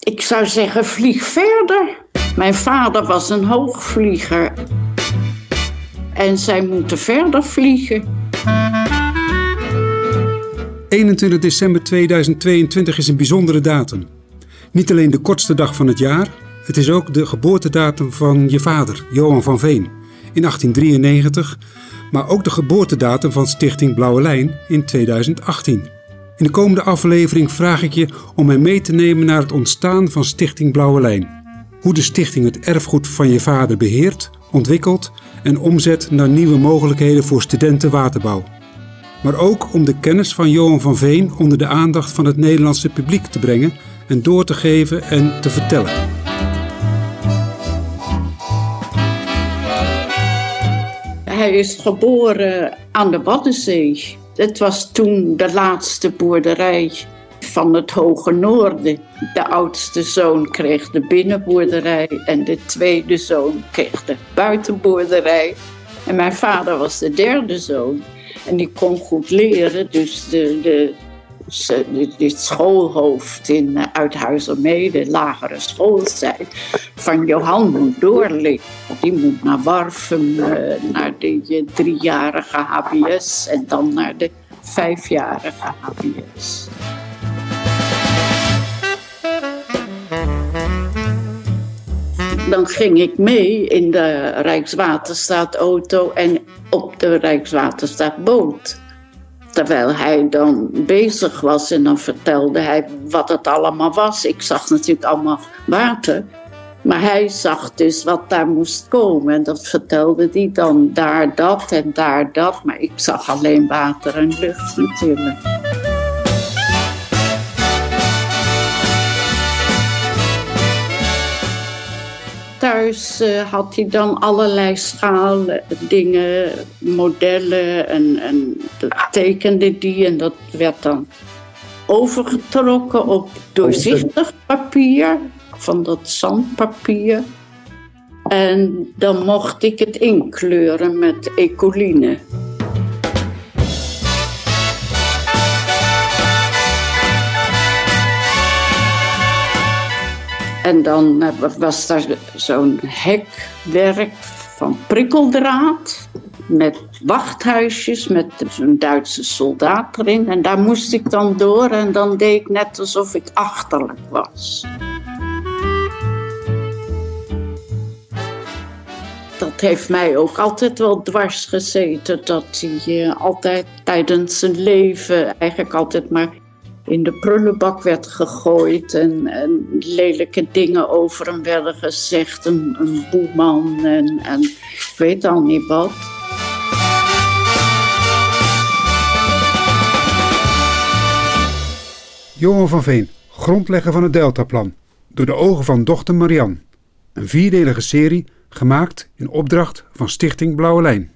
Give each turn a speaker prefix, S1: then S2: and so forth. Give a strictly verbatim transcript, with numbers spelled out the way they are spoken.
S1: Ik zou zeggen, vlieg verder. Mijn vader was een hoogvlieger. En zij moeten verder vliegen.
S2: eenentwintig december tweeduizend tweeëntwintig is een bijzondere datum. Niet alleen de kortste dag van het jaar, het is ook de geboortedatum van je vader, Johan van Veen, in achttien drieënnegentig, maar ook de geboortedatum van Stichting Blauwe Lijn in tweeduizend achttien. In de komende aflevering vraag ik je om mij mee te nemen naar het ontstaan van Stichting Blauwe Lijn. Hoe de stichting het erfgoed van je vader beheert, ontwikkelt en omzet naar nieuwe mogelijkheden voor studenten waterbouw. Maar ook om de kennis van Johan van Veen onder de aandacht van het Nederlandse publiek te brengen en door te geven en te vertellen.
S1: Hij is geboren aan de Waddenzee. Het was toen de laatste boerderij van het Hoge Noorden. De oudste zoon kreeg de binnenboerderij en de tweede zoon kreeg de buitenboerderij. En mijn vader was de derde zoon. En die kon goed leren, dus de, de, de, de schoolhoofd in Uithuizermeeden, lagere school, zei van Johan moet doorleren. Die moet naar Warffum, naar de driejarige H B S en dan naar de vijfjarige H B S. Dan ging ik mee in de Rijkswaterstaat-auto en op de Rijkswaterstaat-boot. Terwijl hij dan bezig was en dan vertelde hij wat het allemaal was. Ik zag natuurlijk allemaal water, maar hij zag dus wat daar moest komen. En dat vertelde hij dan, daar dat en daar dat. Maar ik zag alleen water en lucht natuurlijk. Thuis uh, had hij dan allerlei schalen, dingen, modellen en, en dat tekende die. En dat werd dan overgetrokken op doorzichtig papier, van dat zandpapier. En dan mocht ik het inkleuren met ecoline. En dan was daar zo'n hekwerk van prikkeldraad met wachthuisjes met zo'n Duitse soldaat erin. En daar moest ik dan door en dan deed ik net alsof ik achterlijk was. Dat heeft mij ook altijd wel dwars gezeten, dat hij altijd tijdens zijn leven eigenlijk altijd maar in de prullenbak werd gegooid en, en lelijke dingen over hem werden gezegd. Een, een boeman en, en ik weet al niet wat.
S2: Johan van Veen, grondlegger van het Deltaplan, door de ogen van dochter Marianne. Een vierdelige serie gemaakt in opdracht van Stichting Blauwe Lijn.